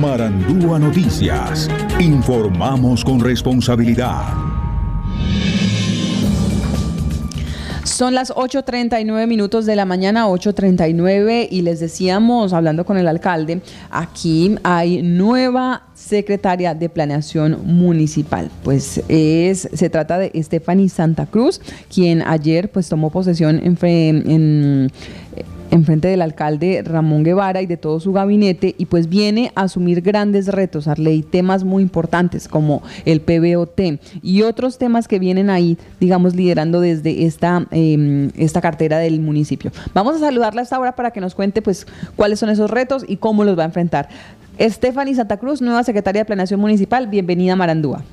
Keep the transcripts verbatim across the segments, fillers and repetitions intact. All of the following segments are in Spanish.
Marandúa Noticias. Informamos con responsabilidad. Son las ocho treinta y nueve minutos de la mañana, ocho treinta y nueve, y les decíamos, hablando con el alcalde, aquí hay nueva secretaria de Planeación Municipal. Pues es, se trata de Stephanie Santa Cruz, quien ayer pues tomó posesión en, en en frente del alcalde Ramón Guevara y de todo su gabinete, y pues viene a asumir grandes retos, Arley, temas muy importantes como el P B O T y otros temas que vienen ahí, digamos, liderando desde esta, eh, esta cartera del municipio. Vamos a saludarla a esta hora para que nos cuente pues cuáles son esos retos y cómo los va a enfrentar. Stephanie Santa Cruz, nueva secretaria de Planeación Municipal, bienvenida a Marandúa.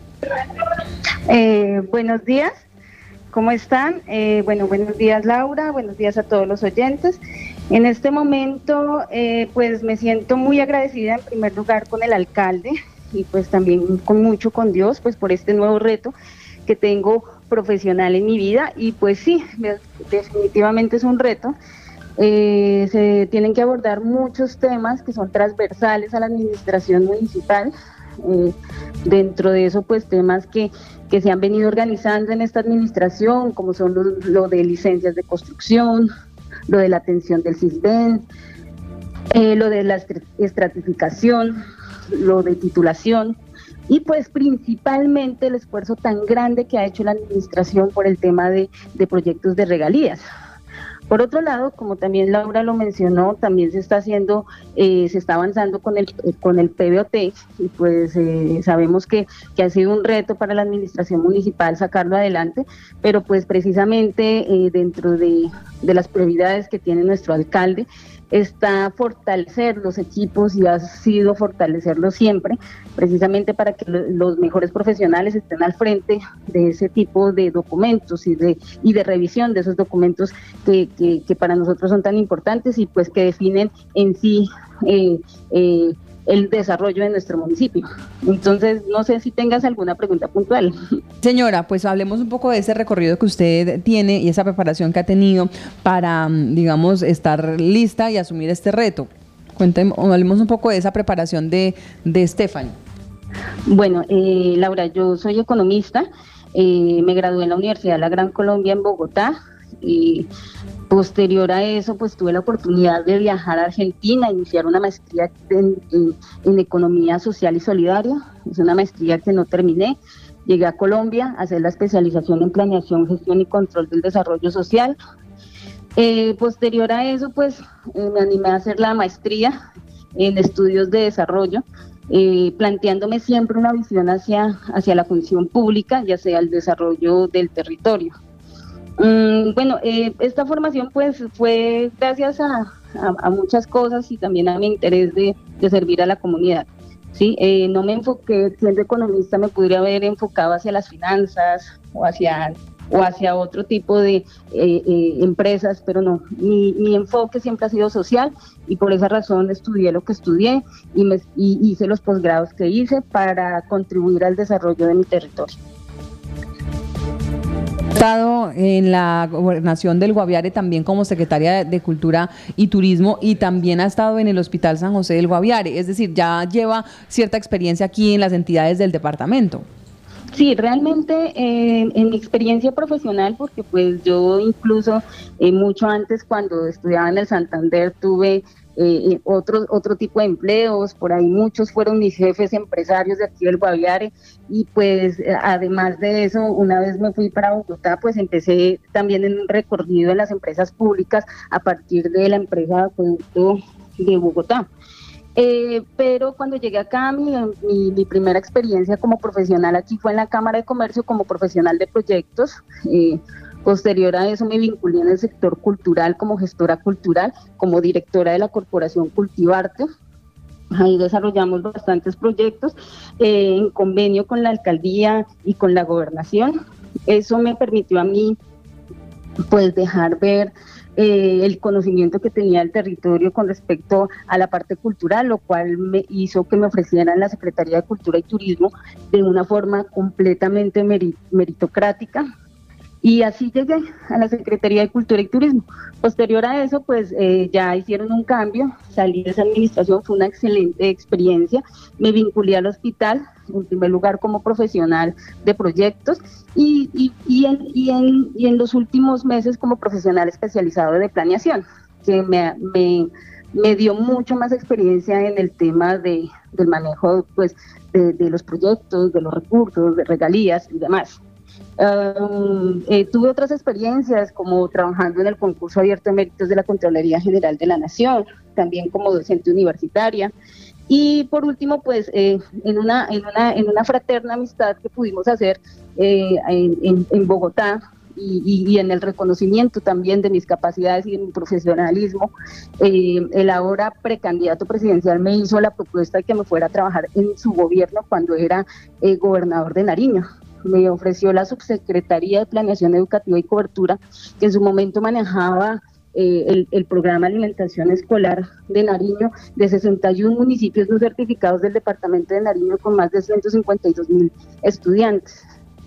Eh, buenos días. ¿Cómo están? Eh, bueno, buenos días Laura, buenos días a todos los oyentes. En este momento, eh, pues me siento muy agradecida en primer lugar con el alcalde y pues también con mucho con Dios, pues por este nuevo reto que tengo profesional en mi vida, y pues sí, definitivamente es un reto. Eh, se tienen que abordar muchos temas que son transversales a la administración municipal. Eh, dentro de eso, pues temas que, que se han venido organizando en esta administración, como son lo, lo de licencias de construcción, lo de la atención del CISBEN, eh, lo de la estratificación, lo de titulación, y pues principalmente el esfuerzo tan grande que ha hecho la administración por el tema de, de proyectos de regalías. Por otro lado, como también Laura lo mencionó, también se está haciendo, eh, se está avanzando con el con el P B O T, y pues eh, sabemos que, que ha sido un reto para la administración municipal sacarlo adelante, pero pues precisamente eh, dentro de, de las prioridades que tiene nuestro alcalde está fortalecer los equipos, y ha sido fortalecerlos siempre, precisamente para que lo, los mejores profesionales estén al frente de ese tipo de documentos y de y de revisión de esos documentos que, que, que para nosotros son tan importantes y pues que definen en sí eh, eh, el desarrollo de nuestro municipio. Entonces, no sé si tengas alguna pregunta puntual. Señora, pues hablemos un poco de ese recorrido que usted tiene y esa preparación que ha tenido para, digamos, estar lista y asumir este reto. Cuénteme, hablemos un poco de esa preparación de, de Stephanie. Bueno, eh, Laura, yo soy economista, eh, me gradué en la Universidad de la Gran Colombia en Bogotá, y posterior a eso pues tuve la oportunidad de viajar a Argentina, iniciar una maestría en, en, en Economía Social y Solidaria. Es una maestría que no terminé. Llegué a Colombia a hacer la especialización en Planeación, Gestión y Control del Desarrollo Social. Eh, posterior a eso pues eh, me animé a hacer la maestría en Estudios de Desarrollo, eh, planteándome siempre una visión hacia, hacia la función pública y hacia el desarrollo del territorio. Mm, bueno, eh, esta formación pues fue gracias a, a, a muchas cosas y también a mi interés de, de servir a la comunidad. Sí, eh, no me enfoqué, siendo economista me podría haber enfocado hacia las finanzas o hacia, o hacia otro tipo de eh, eh, empresas, pero no, mi, mi enfoque siempre ha sido social, y por esa razón estudié lo que estudié y, me, y hice los posgrados que hice para contribuir al desarrollo de mi territorio. Estado en la gobernación del Guaviare también como secretaria de Cultura y Turismo, y también ha estado en el Hospital San José del Guaviare, es decir, ya lleva cierta experiencia aquí en las entidades del departamento. Sí, realmente eh, en mi experiencia profesional, porque pues yo incluso eh, mucho antes cuando estudiaba en el Santander tuve eh, otro, otro tipo de empleos, por ahí muchos fueron mis jefes empresarios de aquí del Guaviare, y pues eh, además de eso, una vez me fui para Bogotá, pues empecé también en un recorrido en las empresas públicas a partir de la empresa de acueducto de Bogotá. Eh, pero cuando llegué acá, mi, mi, mi primera experiencia como profesional aquí fue en la Cámara de Comercio como profesional de proyectos. Eh, posterior a eso me vinculé en el sector cultural como gestora cultural, como directora de la Corporación Cultivarte. Ahí desarrollamos bastantes proyectos eh, en convenio con la alcaldía y con la gobernación. Eso me permitió a mí pues dejar ver Eh, el conocimiento que tenía el territorio con respecto a la parte cultural, lo cual me hizo que me ofrecieran la Secretaría de Cultura y Turismo de una forma completamente merit- meritocrática, Y así llegué a la Secretaría de Cultura y Turismo. Posterior a eso, pues eh, ya hicieron un cambio, salí de esa administración, fue una excelente experiencia, me vinculé al hospital, en primer lugar como profesional de proyectos y, y, y, en, y, en, y en los últimos meses como profesional especializado de planeación, que me, me, me dio mucho más experiencia en el tema de, del manejo pues, de, de los proyectos, de los recursos, de regalías y demás. Um, eh, tuve otras experiencias como trabajando en el concurso abierto de méritos de la Contraloría General de la Nación, también como docente universitaria y por último pues eh, en, una, en, una, en una fraterna amistad que pudimos hacer eh, en, en, en Bogotá y, y, y en el reconocimiento también de mis capacidades y de mi profesionalismo, eh, el ahora precandidato presidencial me hizo la propuesta de que me fuera a trabajar en su gobierno cuando era eh, gobernador de Nariño. Me ofreció la Subsecretaría de Planeación Educativa y Cobertura, que en su momento manejaba eh, el, el programa de alimentación escolar de Nariño, de sesenta y uno municipios no certificados del departamento de Nariño, con más de ciento cincuenta y dos mil estudiantes.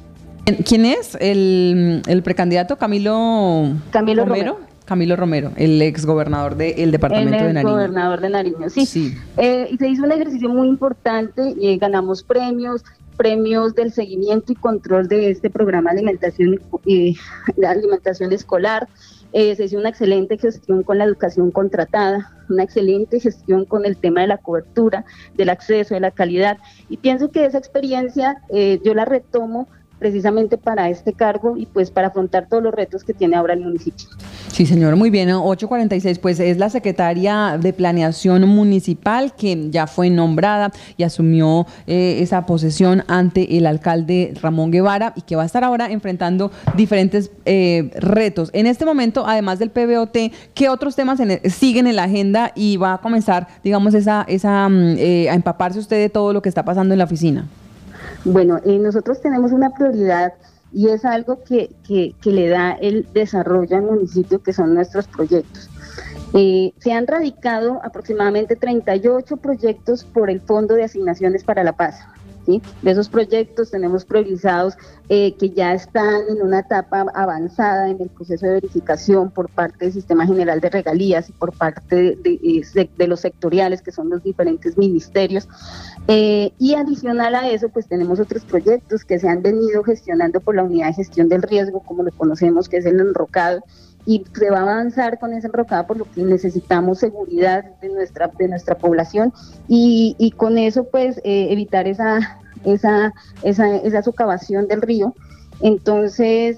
¿Quién es el, el precandidato? Camilo, Camilo Romero. Romero. Camilo Romero, el ex gobernador del departamento el de Nariño. El gobernador de Nariño, sí. sí. Eh, y se hizo un ejercicio muy importante, y eh, ganamos premios, premios del seguimiento y control de este programa de alimentación, eh, de alimentación escolar. Eh, se hizo una excelente gestión con la educación contratada, una excelente gestión con el tema de la cobertura, del acceso, de la calidad. Y pienso que esa experiencia eh, yo la retomo precisamente para este cargo y pues para afrontar todos los retos que tiene ahora el municipio. Sí, señor, muy bien. ocho cuarenta y seis, pues es la secretaria de Planeación Municipal que ya fue nombrada y asumió eh, esa posesión ante el alcalde Ramón Guevara y que va a estar ahora enfrentando diferentes eh, retos. En este momento, además del P B O T, ¿qué otros temas en el, siguen en la agenda y va a comenzar, digamos, esa, esa eh, a empaparse usted de todo lo que está pasando en la oficina? Bueno, eh, nosotros tenemos una prioridad y es algo que, que, que le da el desarrollo al municipio, que son nuestros proyectos. Eh, se han radicado aproximadamente treinta y ocho proyectos por el Fondo de Asignaciones para la Paz. ¿Sí? De esos proyectos tenemos priorizados eh, que ya están en una etapa avanzada en el proceso de verificación por parte del Sistema General de Regalías y por parte de, de, de, de los sectoriales, que son los diferentes ministerios. Eh, y adicional a eso, pues tenemos otros proyectos que se han venido gestionando por la Unidad de Gestión del Riesgo, como lo conocemos, que es el enrocado, y se va a avanzar con esa enrocada por lo que necesitamos seguridad de nuestra de nuestra población y, y con eso pues eh, evitar esa esa esa esa socavación del río. Entonces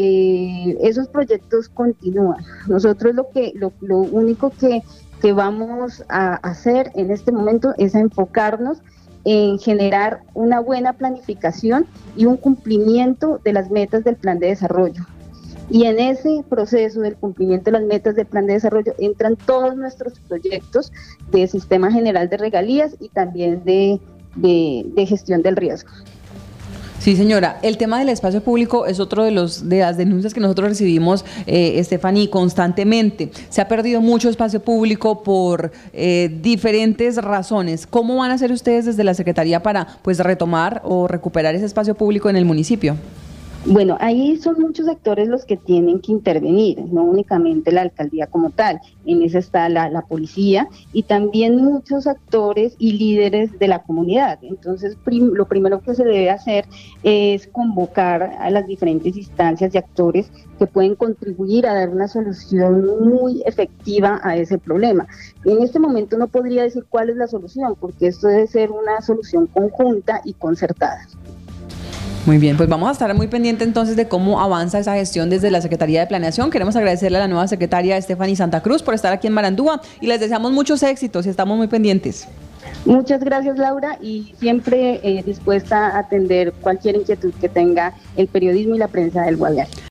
eh, esos proyectos continúan. Nosotros lo que lo, lo único que que vamos a hacer en este momento es a enfocarnos en generar una buena planificación y un cumplimiento de las metas del plan de desarrollo. Y en ese proceso del cumplimiento de las metas del plan de desarrollo entran todos nuestros proyectos de Sistema General de Regalías y también de, de, de gestión del riesgo. Sí, señora. El tema del espacio público es otro de los de las denuncias que nosotros recibimos, eh, Stephanie, constantemente. Se ha perdido mucho espacio público por eh, diferentes razones. ¿Cómo van a hacer ustedes desde la Secretaría para pues retomar o recuperar ese espacio público en el municipio? Bueno, ahí son muchos actores los que tienen que intervenir, no únicamente la alcaldía como tal, en esa está la, la policía y también muchos actores y líderes de la comunidad. Entonces, prim, lo primero que se debe hacer es convocar a las diferentes instancias y actores que pueden contribuir a dar una solución muy efectiva a ese problema. En este momento no podría decir cuál es la solución, porque esto debe ser una solución conjunta y concertada. Muy bien, pues vamos a estar muy pendiente entonces de cómo avanza esa gestión desde la Secretaría de Planeación. Queremos agradecerle a la nueva secretaria Stephanie Santa Cruz por estar aquí en Marandúa y les deseamos muchos éxitos y estamos muy pendientes. Muchas gracias, Laura, y siempre eh, dispuesta a atender cualquier inquietud que tenga el periodismo y la prensa del Guaviare.